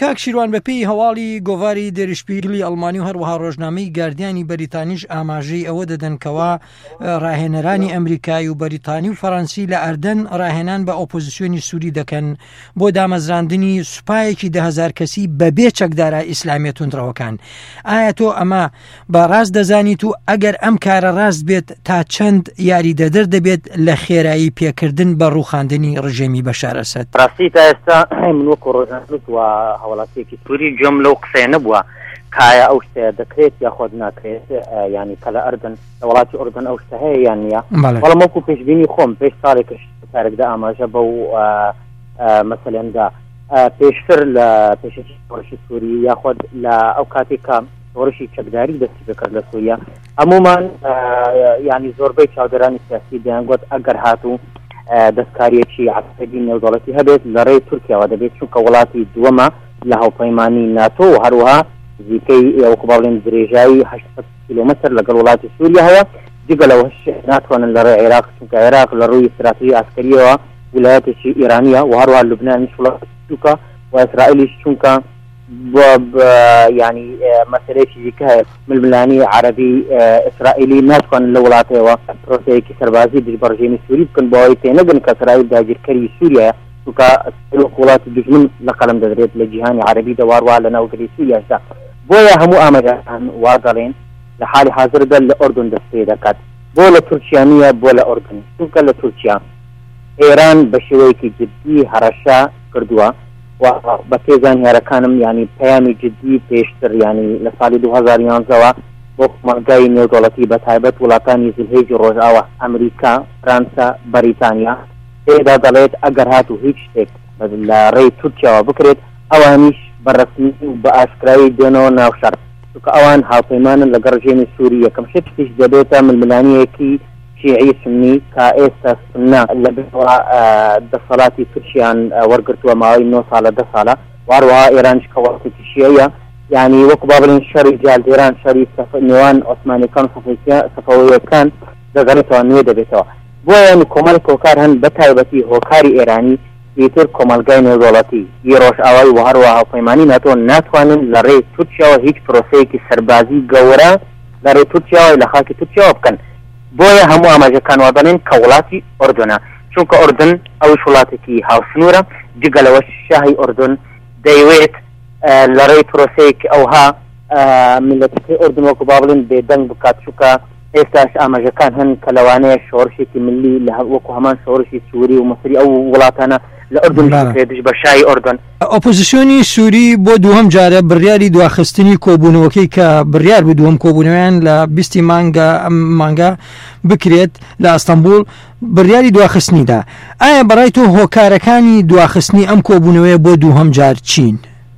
کاک شیروان بەپێی هەواڵی گۆڤاری دێریشپیگلی ئەڵمانی و هەروەها ڕۆژنامەی گاردیانی بەریتانیش ئاماژەی ئەوە دەدەن کەوا ڕاهێنەرانی ئەمریکای و بەریتانی و فەڕەنسی لە ئەردەن ڕاهێنان بە ئۆپۆزیسیۆنی سووری دەکەن بۆ دامەزراندنی سوپایەکی 10,000 کەسی بەبێ چەکدارە ئیسلامی تونندڕەوەکان. ئایا تۆ ئەمە بەڕاست دەزانیت و ئەگەر ئەم کارە ڕاست بێت تا چەند یاری دەدەر دەبێت لە خێرایی پێکردن بە ڕووخاندنی ڕژێمی بەشار ئەسەد؟ ڕاستی تا ئێستا من وەکو ڕۆژنامەنووس و هەوڵاتیەکی سووری گوێم لەو قسەیە نەبووە کایە ئەو شتەیە دەکرێت یاخۆ ناکرێت، ینی کە لە ئەردن لە وڵاتی ئوردن ئەو شتە هەیە یان نییە. بەڵام وەکو پێشبینی خۆم پێش ساڵێکش کارێکدا ئاماژە بەو مەسەلەندا پێشتر لە پێشەکی شۆڕشی سووری یاخۆ لە ئەو کاتێکە شۆڕشی چەکداری دەستی بکرد لە سووریا هەمومان ینی زۆربەی چاودێرانی سیاسی دەیانگوت ئەگەر هاتوو دەستکاریەکی عسکەری نێودەوڵەتی هەبێت لە ڕێی تورکیاوە دەبێت چونکە وڵاتی دووەمە لە هاوپەیمانی ناتۆ و هەروەها نزیکەی وەکو باڵێن درێژایی 800 کیلۆمەتر لەگەڵ وڵاتی سووریا هەیە. جگە لەوە ناتوانن لە ڕێی عێراق چونکە عێراق لە ڕووی استراتیژی عسکەریەوە ویلایەتێکی ئیرانیە و هەروەها لوبنانیش وڵاتی چووکە و ئیسرائیلیش چونکە ینی مەسەلەیەکی دیکە هەیە ململانی عەرەبی ئیسرائیلی ناتوانن لە وڵاتەوە پرۆسەیەکی سەربازی دژ بە ڕژێمی سووری بکەن بۆ ئەوەی تێنەگەن کە ئیسرائیل داگیرکەری سووریایە چونکە وڵاتی دژمن لە قەڵەم دەدرێت لە جیهانی عەرەبی دەواڕوا لە ناوگەری سووریاشدا. بۆیە هەموو ئامادەکان وا دەڵێن لە حالی حاضردا لە ئوردن دەست پێ دەکات. بۆ لە تورکیا نییە بۆ لە ئوردن، چونکە لە تورکیا ئێران بە شێوەیەکی جدی هەڕەشە کردووە و بە پێزان هێرەکانم ینی پەیامی جدی پێشتر ینی لە ساڵی 2011ەوە بۆ مەرگای نێودەوڵەتی بە تایبەت وڵاتانی زلهێژی ڕۆژئاوە ئەمریکا، فەرەنسا، بەریتانیا پێدا دەڵێت ئەگەر هاتوو هیچ شتێک لە ڕێی تورکیاوە بکرێت ئەوانیش بەڕەسمی و بە ئاشکرایی دێنەوە ناو شەڕ، چونکە ئەوان هاوپەیمانن لەگەڵ ڕژێمی سووری. یەکەم شتیش دەبێتە ململانیەکی شیعی سنی کە ئێستا سنە لە دەسەڵاتی تورکیان وەرگرتووە ماوەی 9 ساڵە 10 ساڵە، واروەها ئێرانش کە وڵاتێکی شیعیە ینی وەکو با بڵێن شەڕی جالدێران شەڕی نێوان عوسمانیەکان و سەفەویەکان دەگەڕێتەوە نوێ دەبێتەوە. بۆیە ینی کۆمەڵێک هۆکار هەن بە تایبەتی هۆکاری ئێرانی دیتر کۆمەلگای نێودەوڵەتی ی ڕۆژئاوای و هەروەها هاوپەیمانی ناتۆ ناتوانن لە ڕێی تورکیاوە هیچ پرۆسەیەکی سەربازی گەورە لە ڕێی تورکیاوە لە خاکی تورکیاوە بکەن. بۆیە هەموو ئاماژەکان وا دەڵێن کە وڵاتی ئوردنە، چونکە ئوردن ئەوش وڵاتێکی هاوسنوورە، جگە لەوە شاهی ئوردن دەیەوێت لە ڕێی پرۆسەیەکی ئەوها میلەتەکەی ئوردن وەکو با بڵێن بێدەنگ بکات، چونکە ئێستاش ئاماژەکان هەن کە لەوانەیە شۆڕشێکی ملی لە وەکو هەمان شۆڕشی سووری و مەسری ئەو وڵاتانە لە ئوردن بکرێتش بە شای ئوردن. ئۆپۆزیسیۆنی سووری بۆ دووهەم جارە بڕیاری دواخستنی کۆبوونەوەکەی کە بڕیار بدووەم کۆبوونەوەیان لە 20 مانگە بکرێت لە ئەستەمبول بڕیاری دواخستنیدا. ئایا بەڕای تۆ هۆکارەکانی دواخستنی ئەم کۆبوونەوەیە بۆ دووهەم جار چین؟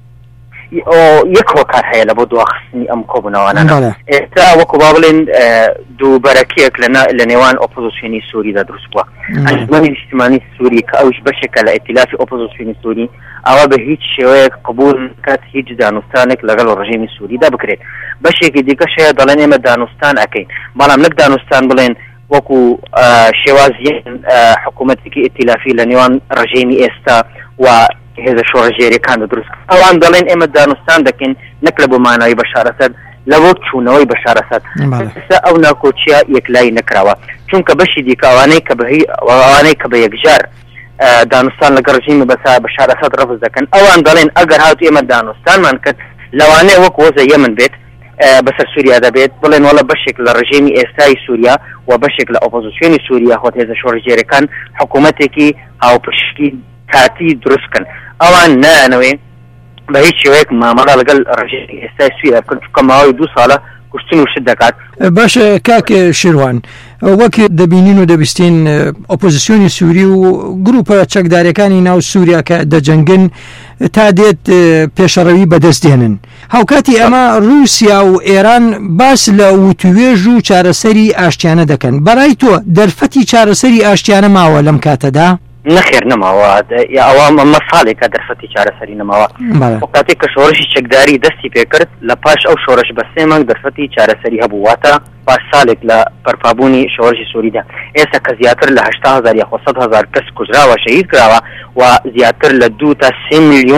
یەک هۆکار هەیە لە بۆ دواخستنی ئەم کۆبوونەوەانە. ئێستا وەکو با بڵێن دووبەرەکیەک لە نێوان ئۆپۆزیسیۆنی سووریدا دروست بووە. ئەنجومەنی نیشتیمانی سووری کە ئەوش بەشێکە لە ئێتیلافی ئۆپۆزیسیۆنی سووری ئەوە بە هیچ شێوەیەک قبول نکات هیچ دانوستانێک لەگەڵ ڕژێمی سووریدا بکرێت. بەشێکی دیکەش هەیە دەڵێن ئێمە دانوستان ئەەکەین، بەڵام نەک دانوستان بڵێن وەکو شێوازیان حکوومەتێکی ئێتیلافی لە نێوان ڕژێمی ئێستا و هێزە شۆڕژێریەکان دروست ئەوان دەڵێن ئێمە دانوستان دەکەین نەک لە بۆ ماناوی بەشار ئەسەد لە بۆ چوونەوەی بەشار ئەسەد. ئەو ناکۆچیە یەکلای نەکراوە، چونکە بەشی دیکەوانەی کە بە یەکجار دانوستان لەگەڵ ڕژیمی بەشار ئەسەد ڕەفز دەکەن ئەوان دەڵێن ئەگەر هات ئێمە دانوستانمان کرد لەوانەیە وەک وەزە یەمن بێت بەسەر سووریا دەبێت بڵێن وەڵە بەشێک لە ڕژێمی ئێستای سووریا و بەشێک لە ئۆپۆزیسیۆنی سووریا خۆت هێزە شۆڕژێریەکان حکوومەتێکی هاوپشتی کاتی دروستکن. ئەوان نانەوێ بە هیچ شێوەیەک مامەڵە لەگەڵ ڕژێمی ئێستای سووریا بکەن، چونکە ماوەی 2 ساڵە کوشتن و شت دەکات. باشە کاک شیروان، وەک دەبینین و دەبیستین ئۆپۆزیسیۆنی سووری و گروپە چەکدارەکانی ناو سووریا کە دەجەنگن تا دێت پێشەڕەوی بەدەستێنن. هاوکاتی ئەمە رووسیا و ئێران باس لە وتوێژ و چارەسەری ئاشتیانە دەکەن. بەڕای تۆ دەرفەتی چارەسەری ئاشتیانە ماوە لەم کاتەدا؟ نەخێر نەماوە، ئەوە مە ساڵێکە دەرفەتی چارەسەری نەماوە. کاتێک کە شۆڕشی چەکداری دەستی پێکرد لە پاش ئەو شۆڕش بە 3 مانگ دەرفەتی چارەسەری هەبوو، واتە پاش ساڵێک لە بەرپابوونی شۆڕشی سووریدا. ئێستا کە زیاتر لە 80,000 یا 100,000 کەس کوژراوە شەهید کراوە و زیاتر لە 2 تا 3 میلیۆن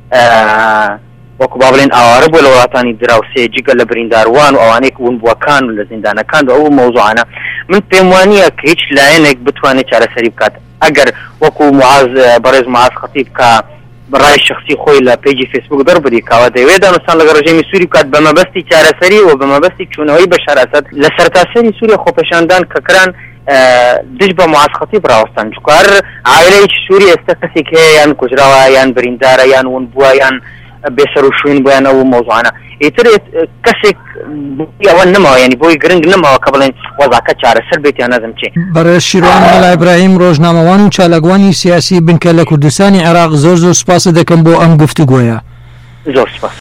وەکو با بڵێن ئاوارە بۆ لە وڵاتانی دراوسێ جگە لە برینداروان و ئەوانەیە ون بووەکان و لە زیندانەکان و ئەو مەوزوعانە من پێم وانە کە هیچ لایەنێک بتوانێت چارەسەری بکات ئەگەر وەکو معاز بەڕێز معاز خەتیب کە بڕای شخصی خۆی لە پیجی فیسبوک دەربڕی کاوە دەیەوێت دانوستان لەگە ڕژێمی سووری بکات بە مەبەستی چارەسەری و بە مەبەستی چوونەوەی بەشار ئەسەد لە سەرتاسەری سووریا خۆپەشاندان کە کران دش بە معاز خەتیب ڕاوەستان چکار عائلەیەکی سووری ئێستا کەسێک هەیە یان کوژراوە یان بریندارە یان ون بووە یان بێسەر و شوێن بۆیان ئەو مۆزوعانە ئیتر کەسێک ئەوە نەماوە ینی بۆی گرنگ نەماوە کە بڵێن وەزاکە چارەسەر بێت یان نەزم چێ. بەڕێز شیروان مەلا ئیبراهیم ڕۆژنامەوان و چالاکوانی سیاسی بنکە لە کوردستانی عێراق زۆر سوپاس دەکەم بۆ ئەم گفتوگۆیە. زۆر سپاس.